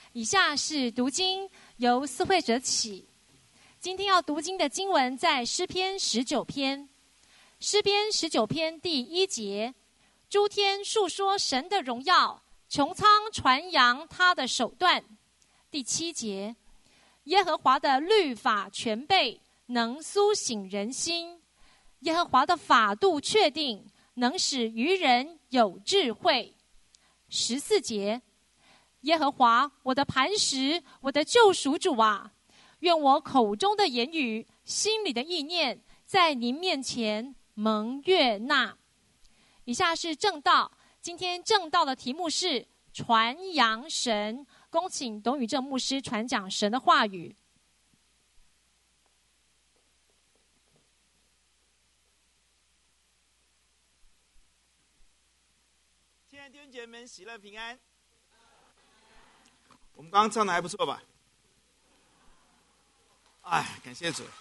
以下是读经，由思慧者起。今天要读经的经文在诗篇19篇，诗篇19篇第1节：诸天述说神的荣耀，穹苍传扬他的手段。第7节：耶和华的律法全备，能苏醒人心。耶和华的法度确定，能使愚人有智慧。14节：耶和华我的磐石，我的救赎主啊，愿我口中的言语，心里的意念，在您面前蒙悦纳。以下是正道，今天正道的题目是传扬神，恭请董宇正牧师传讲神的话语。 亲爱的弟兄姐妹们，喜乐平安。我们刚刚唱的还不错吧？哎，感谢主。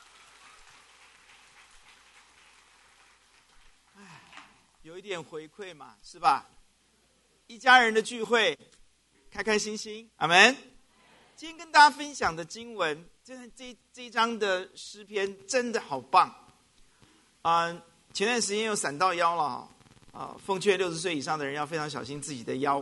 哎，有一点回馈嘛，是吧？一家人的聚会，开开心心，阿们。今天跟大家分享的经文，这一章的诗篇真的好棒前段时间又闪到腰了奉劝60岁以上的人要非常小心自己的腰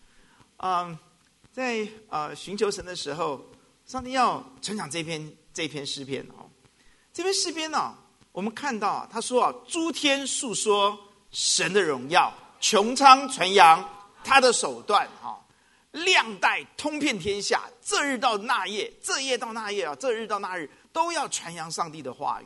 在寻求神的时候，上帝要传讲这篇诗篇这篇诗篇我们看到他说诸天述说神的荣耀，穹苍传扬他的手段亮带通遍天下，这日到那夜，这夜到那夜这日到那日，都要传扬上帝的话语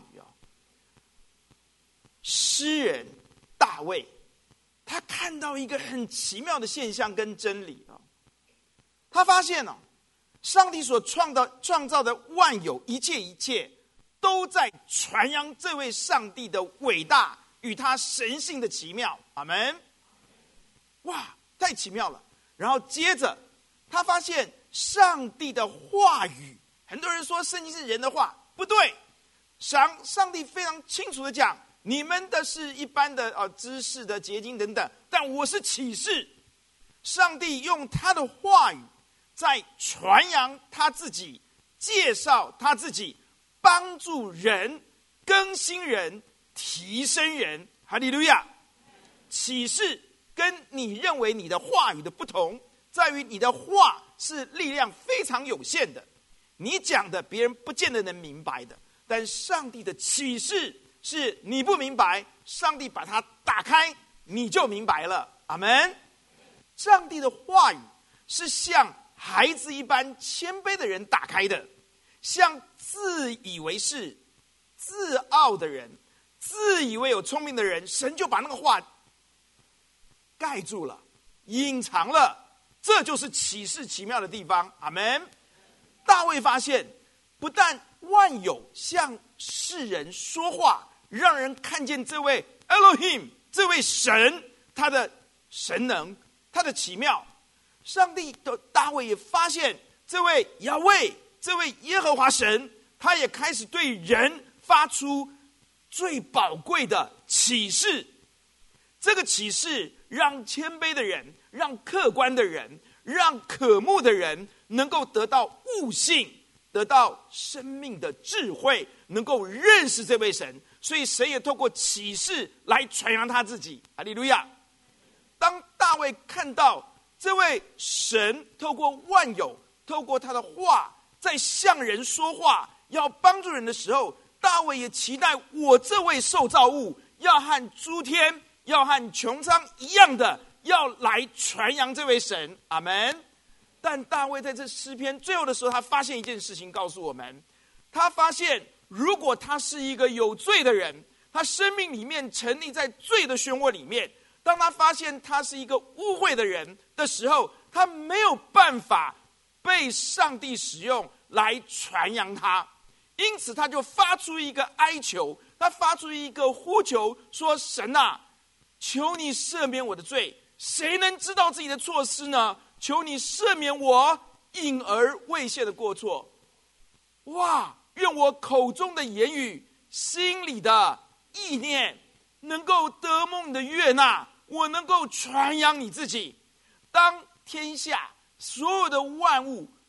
诗人大卫，他看到一个很奇妙的现象跟真理他发现上帝所创造的万有一切都在传扬这位上帝的伟大与他神性的奇妙。阿们。哇，太奇妙了。然后接着他发现上帝的话语，很多人说圣经是人的话，不对，上帝非常清楚的讲，你们的是一般的知识的结晶等等，但我是启示。上帝用他的话语在传扬他自己，介绍他自己，帮助人，更新人，提升人。哈利路亚。启示跟你认为你的话语的不同，在于你的话是力量非常有限的，你讲的别人不见得能明白的，但上帝的启示是你不明白，上帝把它打开，你就明白了。阿们。上帝的话语是像孩子一般谦卑的人打开的，像自以为是、自傲的人、自以为有聪明的人，神就把那个话盖住了，隐藏了，这就是启示奇妙的地方。阿们。大卫发现，不但万有向世人说话，让人看见这位 Elohim 这位神，他的神能，他的奇妙。上帝的大卫也发现，这位亚卫，这位耶和华神，他也开始对人发出最宝贵的启示。这个启示让谦卑的人，让客观的人，让渴慕的人能够得到悟性，得到生命的智慧，能够认识这位神。所以神也透过启示来传扬他自己。哈利路亚。当大卫看到这位神透过万有，透过他的话在向人说话，要帮助人的时候，大卫也期待我这位受造物要和诸天，要和穹苍一样的，要来传扬这位神。阿们。但大卫在这诗篇最后的时候，他发现一件事情告诉我们，他发现如果他是一个有罪的人，他生命里面沉溺在罪的漩涡里面，当他发现他是一个污秽的人的时候，他没有办法被上帝使用来传扬他，因此他就发出一个哀求，他发出一个呼求，说神啊，求你赦免我的罪，谁能知道自己的错失呢？求你赦免我隐而未现的过错。哇，愿我口中的言语，心里的意念能够得蒙你的悦纳，我能够传扬你自己。当天下所有的万物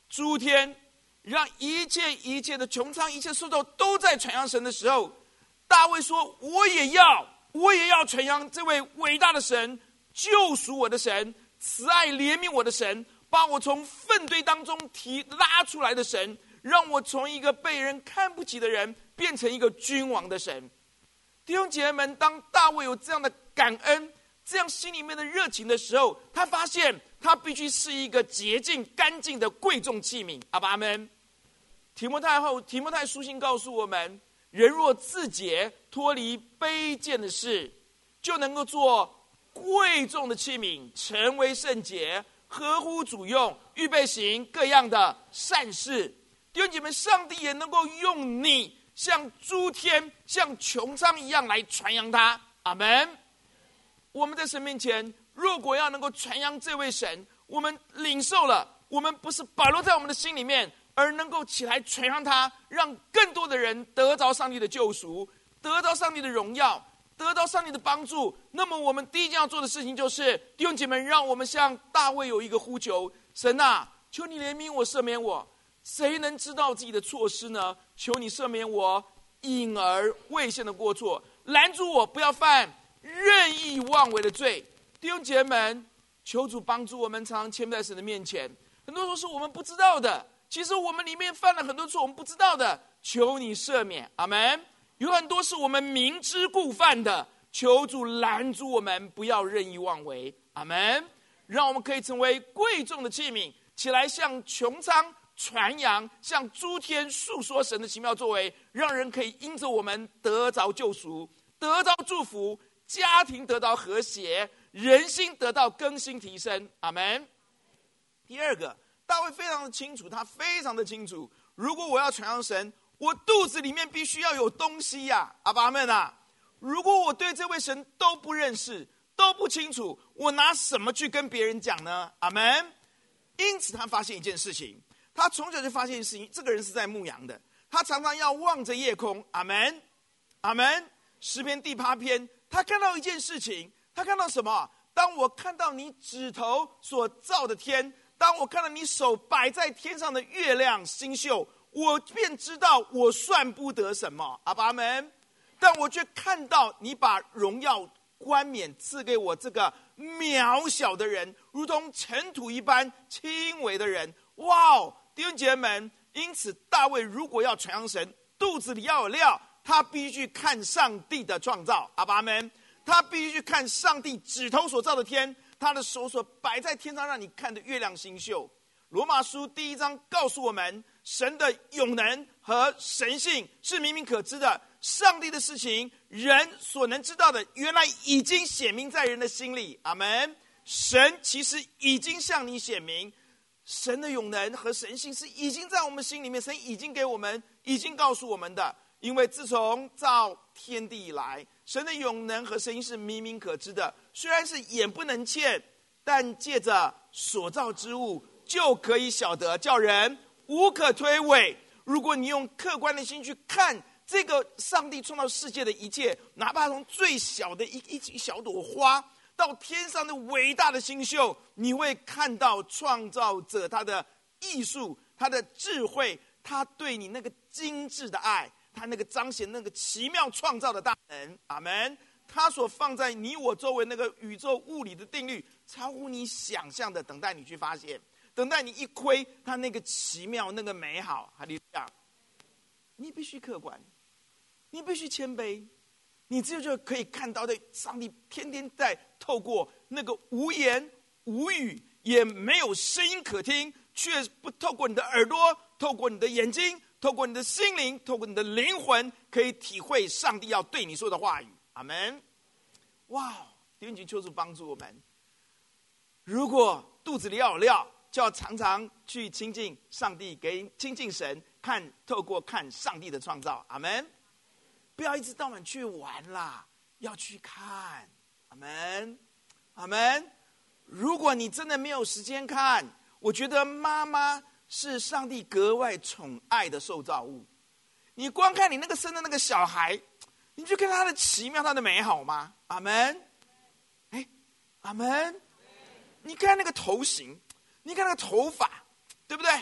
诸天，让一切的穹苍，一切受造都在传扬神的时候，大卫说：我也要传扬这位伟大的神，救赎我的神，慈爱怜悯我的神，把我从粪堆当中拉出来的神，让我从一个被人看不起的人变成一个君王的神。弟兄姐妹们，当大卫有这样的感恩，这样心里面的热情的时候，他发现他必须是一个洁净干净的贵重器皿。阿们。提摩太书信告诉我们，人若自洁，脱离卑贱的事，就能够做贵重的器皿，成为圣洁，合乎主用，预备行各样的善事。弟兄姐妹，上帝也能够用你像诸天像穹苍一样来传扬他。阿们。我们在神面前，如果要能够传扬这位神，我们领受了，我们不是保留在我们的心里面，而能够起来传扬他，让更多的人得着上帝的救赎，得着上帝的荣耀，得到上帝的帮助。那么我们第一件要做的事情就是，弟兄姐妹，让我们向大卫有一个呼求：神啊，求你怜悯我，赦免我。谁能知道自己的错失呢？求你赦免我隐而未现的过错，拦住我不要犯任意妄为的罪。弟兄姐妹们，求主帮助我们，常常谦卑在神的面前。很多时候是我们不知道的，其实我们里面犯了很多错，我们不知道的，求你赦免。阿们。有很多是我们明知故犯的，求主拦住我们，不要任意妄为。阿们。让我们可以成为贵重的器皿，起来向穹苍传扬，向诸天述说神的奇妙作为，让人可以因着我们得着救赎，得着祝福，家庭得到和谐，人心得到更新提升。阿们。第二个，大卫非常的清楚，他非常的清楚，如果我要传扬神，我肚子里面必须要有东西呀。阿们啊！如果我对这位神都不认识，都不清楚，我拿什么去跟别人讲呢？阿们。因此他发现一件事情，他从小就发现一件事情，这个人是在牧羊的，他常常要望着夜空。阿们。阿们。诗篇第8篇，他看到一件事情，他看到什么？当我看到你指头所造的天，当我看到你手摆在天上的月亮星宿，我便知道我算不得什么。阿们。但我却看到你把荣耀冠冕赐给我这个渺小的人，如同尘土一般轻微的人。哇哦，弟兄姐妹们，因此大卫如果要传扬神，肚子里要有料，他必须看上帝的创造。阿们。他必须看上帝指头所造的天，他的手所摆在天上让你看的月亮星宿。罗马书第1章告诉我们，神的永能和神性是明明可知的，上帝的事情人所能知道的，原来已经显明在人的心里。阿们。神其实已经向你显明，神的永能和神性是已经在我们心里面，神已经给我们，已经告诉我们的。因为自从造天地以来，神的永能和神性是明明可知的，虽然是眼不能见，但借着所造之物就可以晓得，叫人无可推诿。如果你用客观的心去看这个上帝创造世界的一切，哪怕从最小的一小朵花到天上的伟大的星宿，你会看到创造者他的艺术，他的智慧，他对你那个精致的爱，他那个彰显那个奇妙创造的大能。阿们。他所放在你我周围那个宇宙物理的定律，超乎你想象的，等待你去发现，等待你一窥他那个奇妙，那个美好。哈利路亚！你必须客观，你必须谦卑，你只有就可以看到的上帝天天在透过那个无言无语也没有声音可听，却不透过你的耳朵，透过你的眼睛，透过你的心灵，透过你的灵魂，可以体会上帝要对你说的话语。阿们。哇，弟兄姐妹，求主帮助我们，如果肚子里要有料，就要常常去亲近上帝，亲近神，透过看上帝的创造。阿们。不要一直到晚去玩啦，要去看。阿们。阿们。如果你真的没有时间看，我觉得妈妈是上帝格外宠爱的受造物。你光看你那个生的那个小孩，你去看他的奇妙，他的美好吗？阿们。阿们。你看那个头型，你看那个头发，对不对？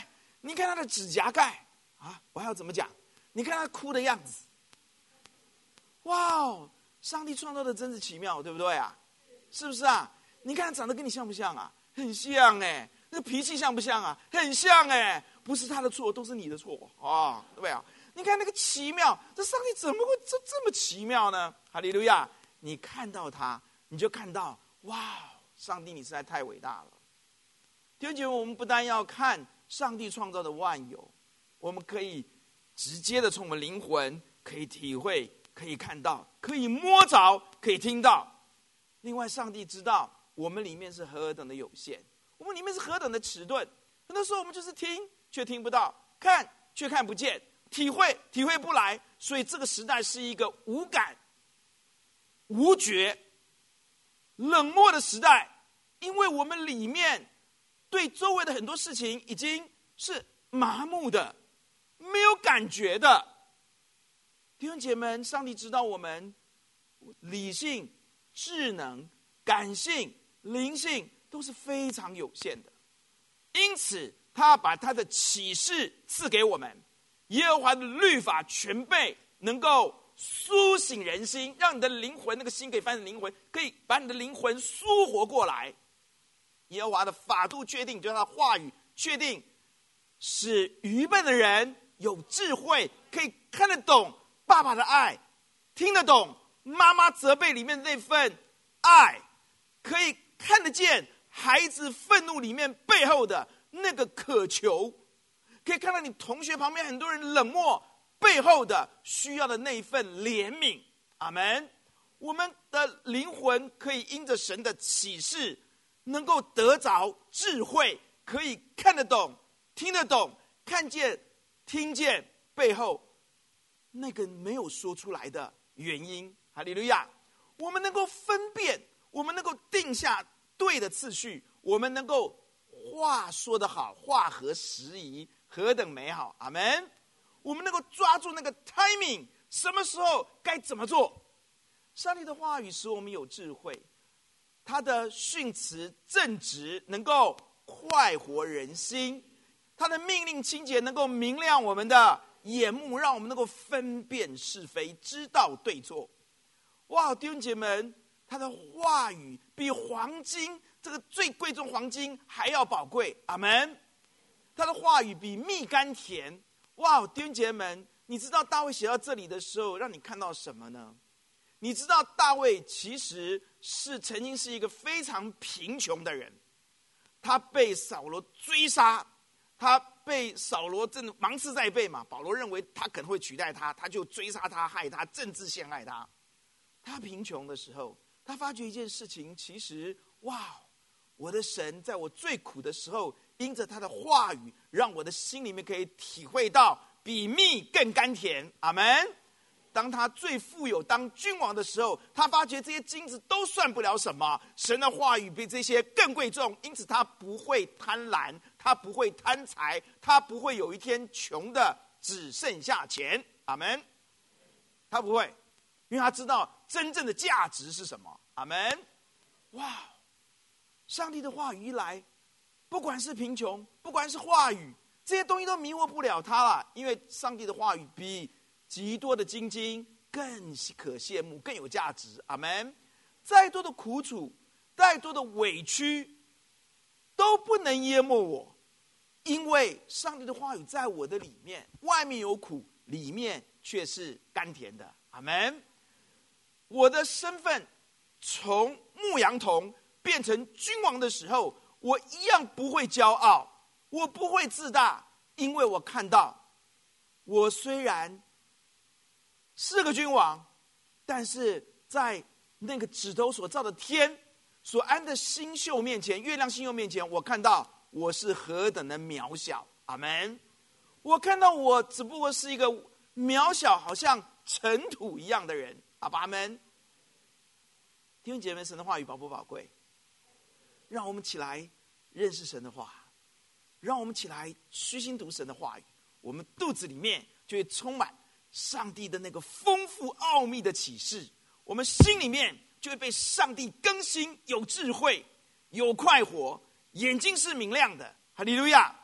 你看他的指甲盖啊，我还要怎么讲？你看他哭的样子，哇哦！上帝创造的真是奇妙，对不对啊？是不是啊？你看他长得跟你像不像啊？很像哎。那脾气像不像啊？很像哎。不是他的错，都是你的错啊，对不对啊？你看那个奇妙，这上帝怎么会这么奇妙呢？哈利路亚！你看到他，你就看到哇，上帝你实在太伟大了。弟兄姐妹，我们不但要看上帝创造的万有，我们可以直接的从我们灵魂可以体会，可以看到，可以摸着，可以听到。另外，上帝知道我们里面是何等的有限，我们里面是何等的迟钝。很多时候我们就是听却听不到，看却看不见，体会不来。所以这个时代是一个无感、无觉、冷漠的时代，因为我们里面对周围的很多事情已经是麻木的，没有感觉的。弟兄姐妹，上帝知道我们理性、智能、感性、灵性都是非常有限的，因此他把他的启示赐给我们。耶和华的律法全备，能够苏醒人心，让你的灵魂，那个心可以翻成灵魂，可以把你的灵魂苏活过来。耶和华的法度确定，就是他的话语确定，使愚笨的人有智慧，可以看得懂爸爸的爱，听得懂妈妈责备里面的那份爱，可以看得见孩子愤怒里面背后的那个渴求，可以看到你同学旁边很多人冷漠背后的需要的那一份怜悯。阿们。我们的灵魂可以因着神的启示能够得着智慧，可以看得懂听得懂，看见听见背后那个没有说出来的原因。哈利路亚！我们能够分辨，我们能够定下对的次序，我们能够话说得好，话合时宜，何等美好！阿们。我们能够抓住那个 timing， 什么时候该怎么做。上帝的话语使我们有智慧，他的训词正直，能够快活人心，他的命令清洁，能够明亮我们的眼目，让我们能够分辨是非，知道对错。哇，弟兄姐妹，他的话语比黄金，这个最贵重黄金还要宝贵。阿们。他的话语比蜜甘甜。哇，弟兄姐妹，你知道大卫写到这里的时候让你看到什么呢？你知道大卫其实是曾经是一个非常贫穷的人，他被扫罗追杀，他被扫罗真的芒刺在背嘛，保罗认为他可能会取代他，他就追杀他，害他，政治陷害他。他贫穷的时候，他发觉一件事情，其实哇，我的神在我最苦的时候，因着他的话语，让我的心里面可以体会到比蜜更甘甜。阿们。当他最富有当君王的时候，他发觉这些金子都算不了什么，神的话语比这些更贵重，因此他不会贪婪，他不会贪财，他不会有一天穷的只剩下钱。阿们。他不会，因为他知道真正的价值是什么。阿们。哇，上帝的话语一来，不管是贫穷，不管是话语，这些东西都迷惑不了他了，因为上帝的话语比极多的金金更可羡慕，更有价值。阿们。再多的苦楚，再多的委屈，都不能淹没我，因为上帝的话语在我的里面，外面有苦，里面却是甘甜的。阿们。我的身份从牧羊童变成君王的时候，我一样不会骄傲，我不会自大，因为我看到我虽然是个君王，但是在那个指头所造的天，所安的星宿面前，月亮星宿面前，我看到我是何等的渺小。阿们。我看到我只不过是一个渺小好像尘土一样的人。阿们。弟兄姐妹，神的话语宝不宝贵？让我们起来认识神的话，让我们起来虚心读神的话语，我们肚子里面就会充满上帝的那个丰富奥秘的启示，我们心里面就会被上帝更新，有智慧，有快活，眼睛是明亮的。哈利路亚！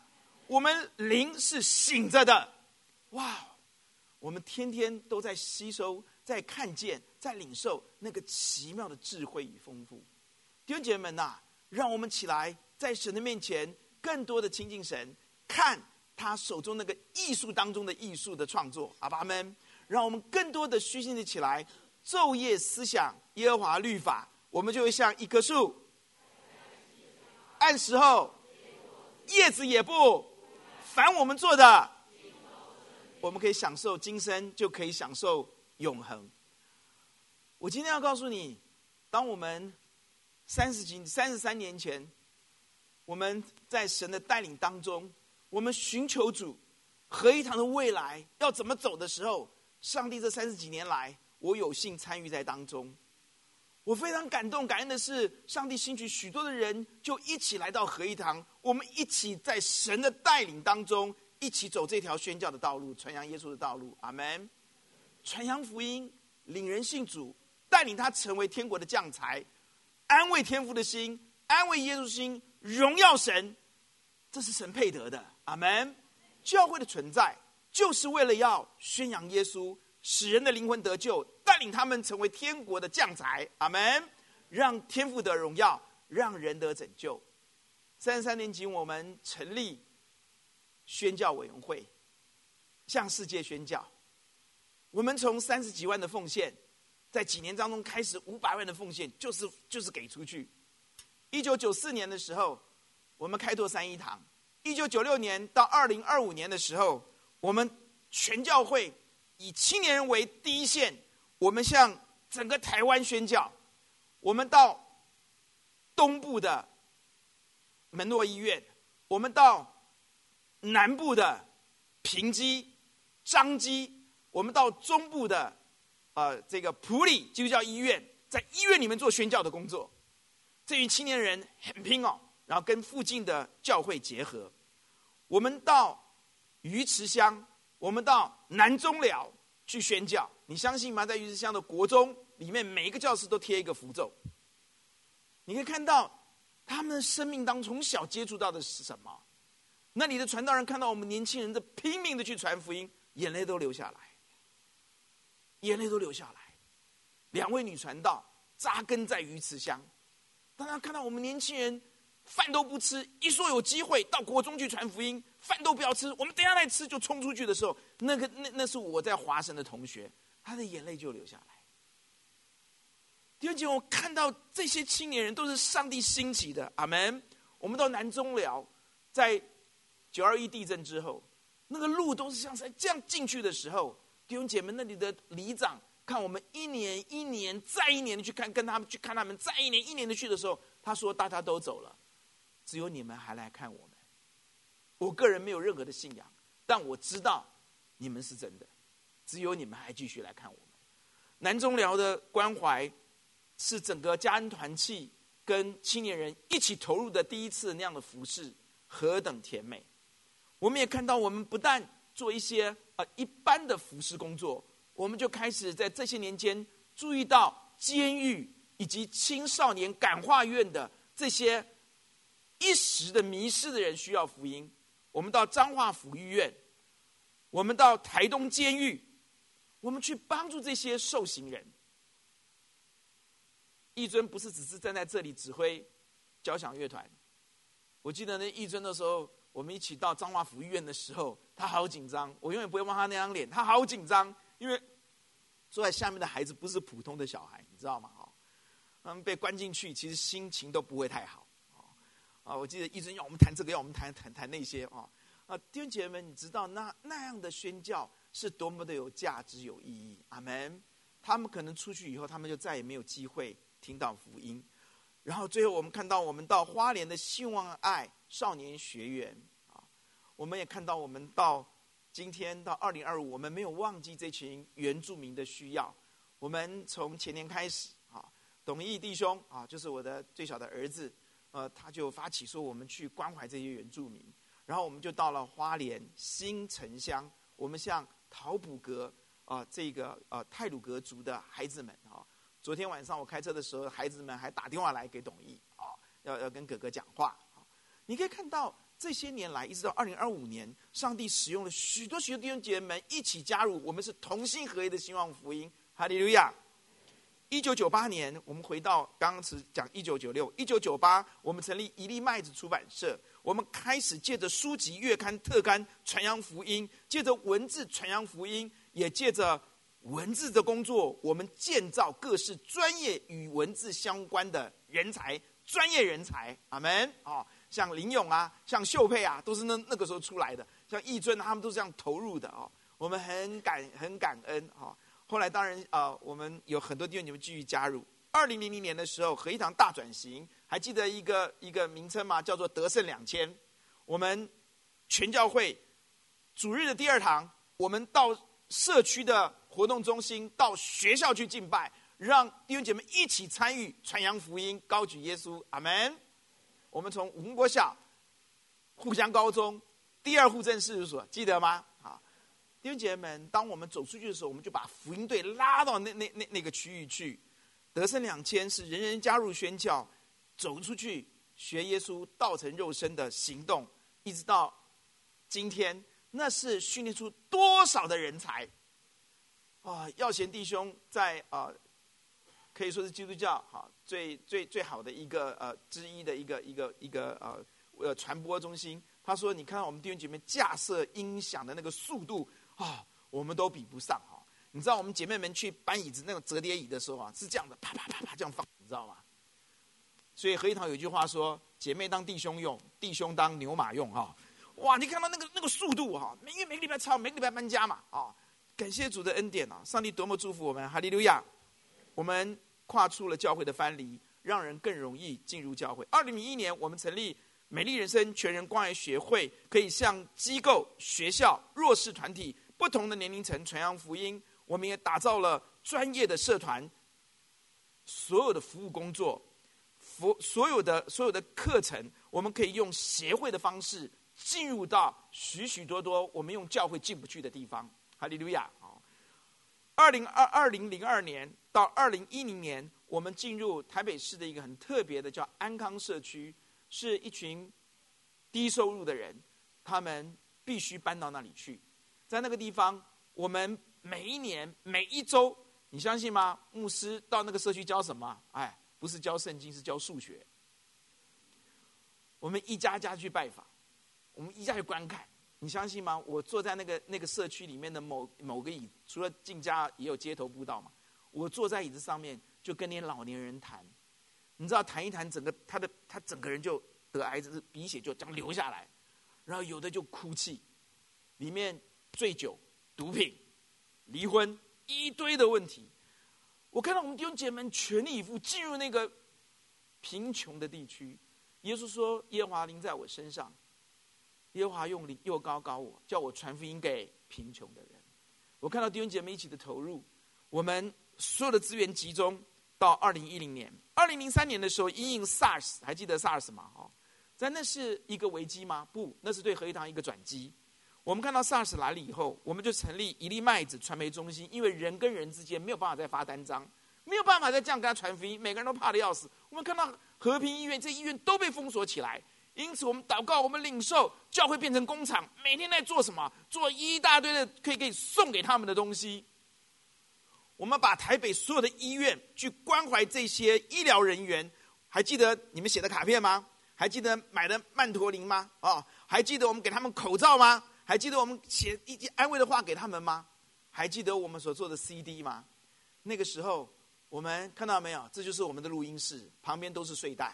我们灵是醒着的。哇，我们天天都在吸收，在看见，在领受那个奇妙的智慧与丰富。弟兄姐妹们呐，让我们起来，在神的面前更多的亲近神，看他手中那个艺术当中的艺术的创作。阿爸们，让我们更多的虚心的起来，昼夜思想耶和华律法，我们就会像一棵树，按时候叶子也不凡我们做的，我们可以享受今生，就可以享受永恒。我今天要告诉你，当我们33年前，我们在神的带领当中，我们寻求主合一堂的未来要怎么走的时候，上帝这30几年来，我有幸参与在当中。我非常感动感恩的是，上帝兴起许多的人就一起来到合一堂，我们一起在神的带领当中一起走这条宣教的道路，传扬耶稣的道路。阿们。传扬福音，领人信主，带领他成为天国的将才，安慰天父的心，安慰耶稣心，荣耀神，这是神配得的。阿们。教会的存在就是为了要宣扬耶稣，使人的灵魂得救，带领他们成为天国的将才。阿们。让天父得荣耀，让人得拯救。33年级我们成立宣教委员会，向世界宣教。我们从30几万的奉献，在几年当中开始500万的奉献，就是给出去。1994年的时候，我们开拓3一堂。1996年到2025年的时候，我们全教会以青年人为第一线，我们向整个台湾宣教。我们到东部的门诺医院，我们到南部的平基、彰基，我们到中部的这个埔里基督教医院，在医院里面做宣教的工作。这群青年人很拼哦，然后跟附近的教会结合。我们到鱼池乡，我们到南中寮去宣教。你相信吗？在鱼池乡的国中里面，每一个教室都贴一个符咒。你可以看到他们的生命当中从小接触到的是什么。那里的传道人看到我们年轻人的拼命的去传福音，眼泪都流下来，眼泪都流下来。2位女传道扎根在鱼池乡，当他看到我们年轻人饭都不吃，一说有机会到国中去传福音，饭都不要吃，我们等一下来吃，就冲出去的时候，那是我在华神的同学，他的眼泪就流下来。弟兄姐妹，我看到这些青年人都是上帝兴起的。阿们。我们到南中寮，在921地震之后，那个路都是像这样进去的时候，弟兄姐妹，那里的里长看我们一年再一年的去看，跟他们去看他们，再一年的去的时候，他说大家都走了，只有你们还来看我们。我个人没有任何的信仰，但我知道你们是真的，只有你们还继续来看我们。南中寮的关怀是整个嘉恩团契跟青年人一起投入的第一次那样的服事，何等甜美。我们也看到，我们不但做一些一般的服事工作，我们就开始在这些年间注意到监狱以及青少年感化院的这些一时的迷失的人需要福音。我们到彰化府医院，我们到台东监狱，我们去帮助这些受刑人。义尊不是只是站在这里指挥交响乐团，我记得那义尊的时候，我们一起到彰化府医院的时候，他好紧张，我永远不会忘他那张脸，他好紧张，因为坐在下面的孩子不是普通的小孩，你知道吗？他们被关进去，其实心情都不会太好。我记得义尊要我们谈这个，要我们谈那些弟兄姐妹们，你知道那样的宣教是多么的有价值有意义。阿们。他们可能出去以后，他们就再也没有机会听到福音。然后最后我们看到，我们到花莲的希望爱少年学园我们也看到，我们到今天到2025，我们没有忘记这群原住民的需要。我们从前年开始董义弟兄就是我的最小的儿子，他就发起说我们去关怀这些原住民。然后我们就到了花莲新城乡，我们向陶补格这个太鲁阁族的孩子们昨天晚上我开车的时候，孩子们还打电话来给董义要跟哥哥讲话。你可以看到这些年来，一直到2025年，上帝使用了许多弟兄姐妹们一起加入，我们是同心合一的兴旺福音。哈利路亚！1998年，我们回到刚刚讲1996，1998我们成立一粒麦子出版社，我们开始借着书籍、月刊、特刊传扬福音，借着文字传扬福音，也借着文字的工作，我们建造各式专业与文字相关的人才，专业人才。阿们！像林勇啊，像秀佩啊，都是那个时候出来的。像义尊，他们都是这样投入的我们很感恩后来当然我们有很多弟兄姐妹继续加入。2000年的时候，合一堂大转型，还记得一个名称吗？叫做得胜2000。我们全教会主日的第2堂，我们到社区的活动中心，到学校去敬拜，让弟兄姐妹一起参与传扬福音，高举耶稣。阿们！我们从武功国小、互相高中、第2户政事务所，记得吗？弟兄姐妹们，当我们走出去的时候，我们就把福音队拉到那个区域去。得胜2000是人人加入宣教，走出去学耶稣道成肉身的行动，一直到今天，那是训练出多少的人才耀贤弟兄在可以说是基督教最好的一个之一的一个传播中心。他说：“你看到我们弟兄姐妹架设音响的那个速度我们都比不上你知道我们姐妹们去搬椅子那种折叠椅的时候是这样的，啪啪啪啪这样放，你知道吗？所以合一堂有一句话说：姐妹当弟兄用，弟兄当牛马用哇！你看到那个速度因为每个礼拜抄，每个礼拜搬家嘛感谢主的恩典上帝多么祝福我们，哈利路亚！我们跨出了教会的藩篱，让人更容易进入教会。2001年，我们成立美丽人生全人关爱学会，可以向机构、学校、弱势团体、不同的年龄层传扬福音。我们也打造了专业的社团，所有的服务工作，所有的课程，我们可以用协会的方式进入到许许多多我们用教会进不去的地方。哈利路亚！2002年到2010年，我们进入台北市的一个很特别的叫安康社区，是一群低收入的人，他们必须搬到那里去。在那个地方，我们每一年每一周，你相信吗？牧师到那个社区教什么？不是教圣经，是教数学。我们一家家去拜访，我们一家去观看。你相信吗？我坐在那个社区里面的某个椅，除了进家也有街头步道嘛。我坐在椅子上面，就跟那些老年人谈。你知道谈一谈，他整个人就得癌症，鼻血就这样流下来，然后有的就哭泣，里面醉酒、毒品、离婚，一堆的问题。我看到我们弟兄姐妹全力以赴进入那个贫穷的地区。耶稣说：“耶和华临在我身上。”耶和华用灵又高我，叫我传福音给贫穷的人。我看到弟兄姐妹一起的投入，我们所有的资源集中到2010年。2003年的时候，因应 SARS， 还记得 SARS 吗？在那是一个危机吗？不，那是对合一堂一个转机。我们看到 SARS 来了以后，我们就成立一粒麦子传媒中心，因为人跟人之间没有办法再发单张，没有办法再这样跟他传福音，每个人都怕得要死。我们看到和平医院，这医院都被封锁起来。因此我们祷告，我们领受，教会变成工厂，每天在做什么？做一大堆的可以送给他们的东西。我们把台北所有的医院去关怀这些医疗人员。还记得你们写的卡片吗？还记得买的曼陀林吗？还记得我们给他们口罩吗？还记得我们写一些安慰的话给他们吗？还记得我们所做的 CD 吗？那个时候我们看到没有？这就是我们的录音室，旁边都是睡袋。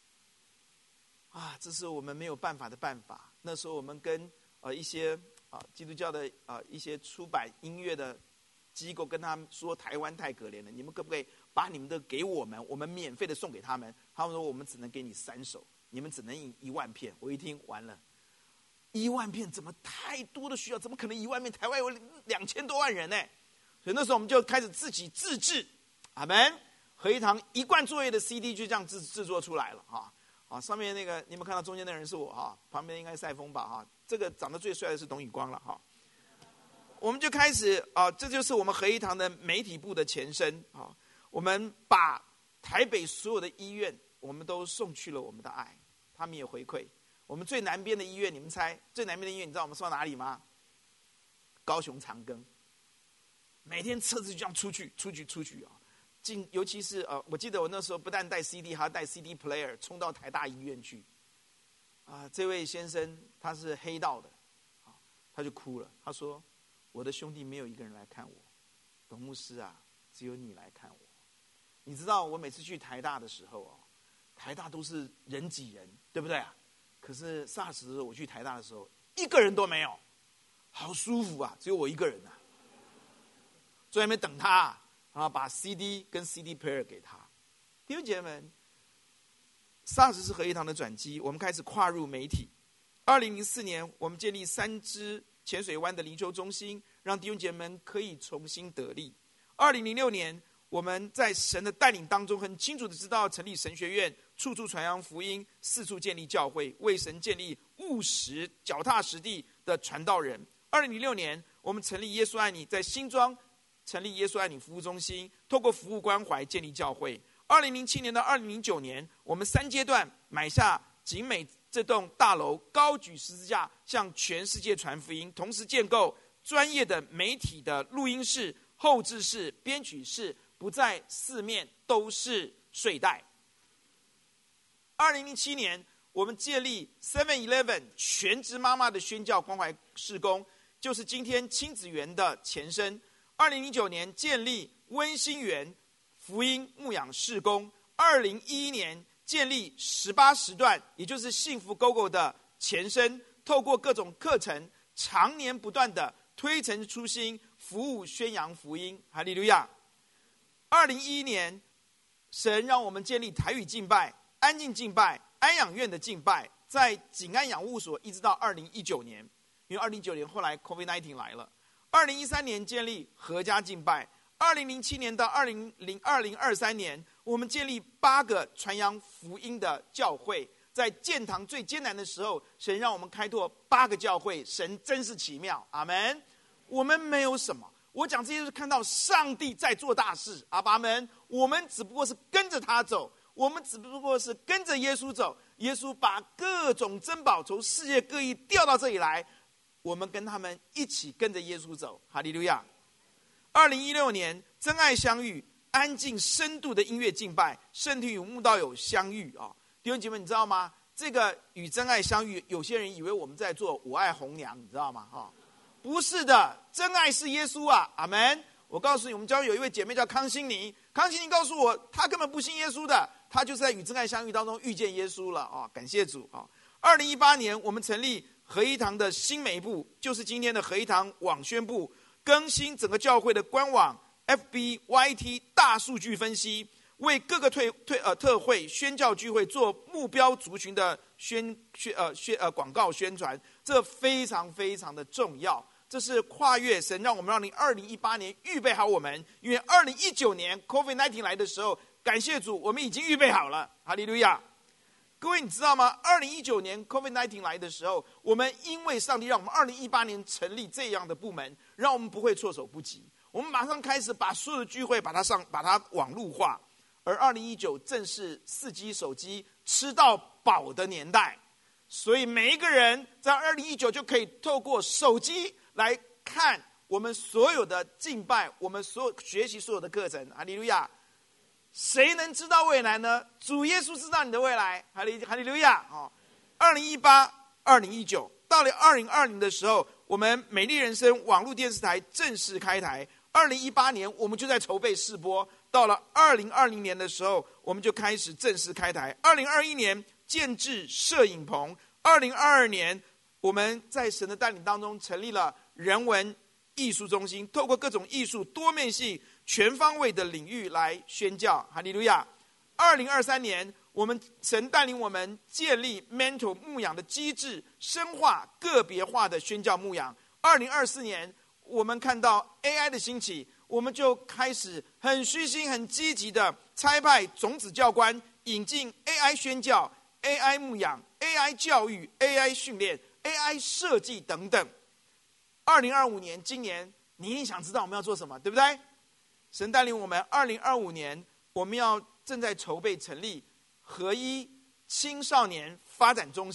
这是我们没有办法的办法。那时候我们跟一些基督教的一些出版音乐的机构跟他们说，台湾太可怜了，你们可不可以把你们的给我们，我们免费的送给他们？他们说我们只能给你3首，你们只能印1万片。我一听完了，1万片怎么太多的需要？怎么可能1万片？台湾有2000多万人呢。所以那时候我们就开始自己自制。阿们！合一堂1贯作业的 CD 就这样制作出来了上面那个你们看到中间的人是我旁边应该是赛风吧这个长得最帅的是董宇光了我们就开始这就是我们合一堂的媒体部的前身我们把台北所有的医院我们都送去了我们的爱，他们也回馈我们最南边的医院，你们猜最南边的医院，你知道我们送到哪里吗？高雄长庚。每天车子就这样出去啊！尤其是我记得我那时候不但带 CD， 还要带 CD player， 冲到台大医院去。这位先生他是黑道的，他就哭了。他说：“我的兄弟没有一个人来看我，董牧师啊，只有你来看我。”你知道我每次去台大的时候台大都是人挤人，对不对啊？可是 SARS 的时候我去台大的时候，一个人都没有，好舒服啊，只有我一个人啊。坐在那边等他把 CD 跟 CD player 给他。弟兄姐妹们，SARS 是合一堂的转机，我们开始跨入媒体。2004年，我们建立3支浅水湾的灵修中心，让弟兄姐妹们可以重新得力。2006年，我们在神的带领当中，很清楚的知道成立神学院，处处传扬福音，四处建立教会，为神建立务实、脚踏实地的传道人。2006年，我们成立耶稣爱你，在新庄成立耶稣爱你服务中心，透过服务关怀建立教会。2007年到2009年，我们3阶段买下景美这栋大楼，高举十字架，向全世界传福音，同时建构专业的媒体的录音室、后制室、编曲室，不在四面都是睡袋。2007年，我们建立 7-Eleven 全职妈妈的宣教关怀事工，就是今天亲子园的前身。2009年建立温馨园福音牧养事工。2011年建立18时段，也就是幸福 GoGo 的前身，透过各种课程，常年不断的推陈出新，服务宣扬福音。哈利路亚。2011年，神让我们建立台语敬拜、安静敬拜、安养院的敬拜，在景安养护所，一直到2019年，因为2019年后来 COVID-19 来了。2013年建立合家敬拜，2007年到2023年，我们建立8个传扬福音的教会。在建堂最艰难的时候，神让我们开拓8个教会，神真是奇妙，阿们。我们没有什么，我讲这些是看到上帝在做大事，阿们。我们只不过是跟着他走，我们只不过是跟着耶稣走。耶稣把各种珍宝从世界各地调到这里来，我们跟他们一起跟着耶稣走，哈利路亚。2016年，真爱相遇，安静深度的音乐敬拜，圣体与慕道友相遇弟兄姐妹，你知道吗？这个与真爱相遇，有些人以为我们在做我爱红娘，你知道吗？不是的，真爱是耶稣啊，阿们。我告诉你，我们教会有一位姐妹叫康欣妮，康欣妮告诉我，她根本不信耶稣的，她就是在与真爱相遇当中遇见耶稣了感谢主2018年，我们成立合一堂的新媒部，就是今天的合一堂网宣部，更新整个教会的官网、FB、YT 大数据分析，为各个特会宣教聚会做目标族群的广告宣传，这非常非常的重要。这是跨越神让我们2018年预备好我们，因为2019年 COVID-19 来的时候，感谢主，我们已经预备好了，哈利路亚。各位，你知道吗？2019年 COVID-19 来的时候，我们因为上帝让我们2018年成立这样的部门，让我们不会措手不及。我们马上开始把所有的聚会把它网路化，而2019正是4G 手机吃到饱的年代，所以每一个人在2019就可以透过手机来看我们所有的敬拜，我们学习所有的课程。哈利路亚。谁能知道未来呢？主耶稣知道你的未来，哈利路亚2018、2019，到了2020的时候，我们美丽人生网络电视台正式开台。2018年我们就在筹备试播，到了2020年的时候，我们就开始正式开台。2021年建制摄影棚，2022年我们在神的带领当中成立了人文艺术中心，透过各种艺术多面性全方位的领域来宣教，哈利路亚。2023年，我们神带领我们建立 mentor 牧养的机制，深化个别化的宣教牧养。2024年，我们看到 AI 的兴起，我们就开始很虚心、很积极的差派种子教官，引进 AI 宣教、AI 牧养、AI 教育、AI 训练、AI 设计等等。2025年，今年你一定想知道我们要做什么，对不对？神带领我们2025年，我们正在筹备成立合一青少年发展中心，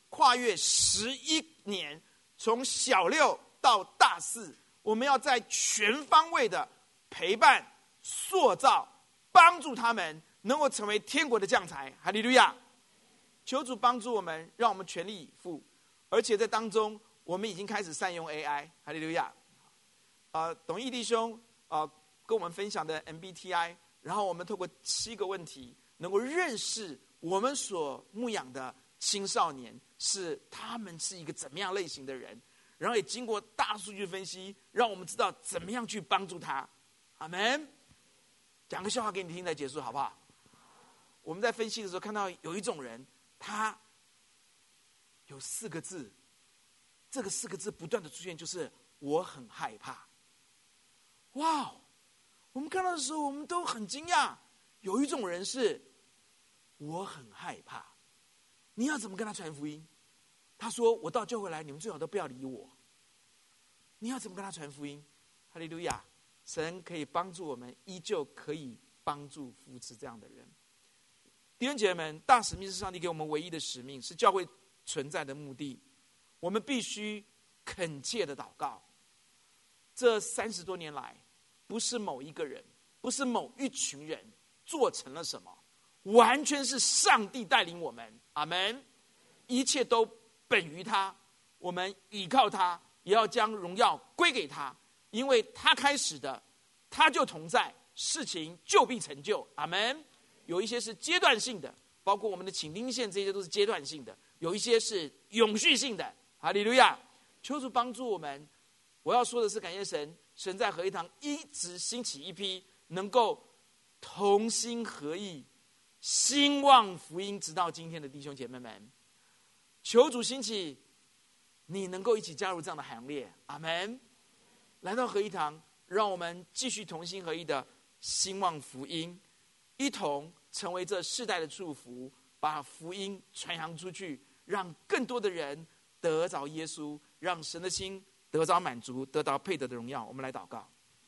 跨越11年，从小6到大4，我们要在全方位的陪伴、塑造、帮助他们能够成为天国的将才。哈利路亚！求主帮助我们，让我们全力以赴，而且在当中我们已经开始善用 AI。哈利路亚！董毅弟兄跟我们分享的 MBTI， 然后我们透过7个问题，能够认识我们所牧养的青少年他们是一个怎么样类型的人，然后也经过大数据分析，让我们知道怎么样去帮助他。阿们。讲个笑话给你听再结束好不好？我们在分析的时候看到有一种人，他有4个字，这个4个字不断的出现，就是我很害怕。哇，我们看到的时候我们都很惊讶，有一种人是我很害怕。你要怎么跟他传福音？他说我到教会来，你们最好都不要理我。你要怎么跟他传福音？哈利路亚！神可以帮助我们，依旧可以帮助扶持这样的人。弟兄姐妹们，大使命是上帝给我们唯一的使命，是教会存在的目的。我们必须恳切的祷告。这30多年来，不是某一个人，不是某一群人做成了什么，完全是上帝带领我们。阿们。一切都本于他，我们倚靠他，也要将荣耀归给他，因为他开始的，他就同在，事情就必成就。阿们。有一些是阶段性的，包括我们的倾听线，这些都是阶段性的；有一些是永续性的。哈利路亚！求主帮助我们。我要说的是，感谢神，神在合一堂一直兴起一批能够同心合意、兴旺福音直到今天的弟兄姐妹们。求主兴起，你能够一起加入这样的行列。阿们。来到合一堂，让我们继续同心合意的兴旺福音，一同成为这世代的祝福，把福音传扬出去，让更多的人得着耶稣，让神的心得着满足，得到配得的荣耀。我们来祷告。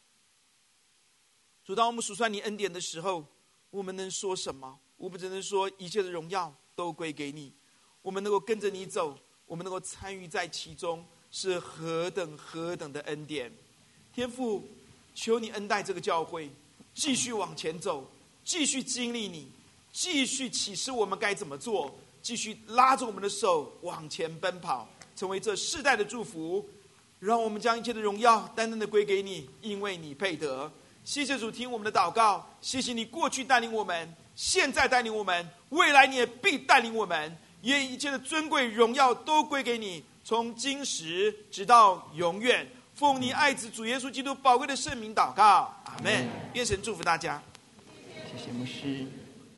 主，当我们数算你恩典的时候，我们能说什么？我们只能说一切的荣耀都归给你。我们能够跟着你走，我们能够参与在其中，是何等何等的恩典。天父，求你恩待这个教会，继续往前走，继续经历你，继续启示我们该怎么做，继续拉着我们的手往前奔跑，成为这世代的祝福。让我们将一切的荣耀单单的归给你，因为你配得。谢谢主，听我们的祷告。谢谢你过去带领我们，现在带领我们，未来你也必带领我们。愿一切的尊贵荣耀都归给你，从今时直到永远。奉你爱子主耶稣基督宝贵的圣名祷告，阿们。愿神祝福大家。 谢谢牧师。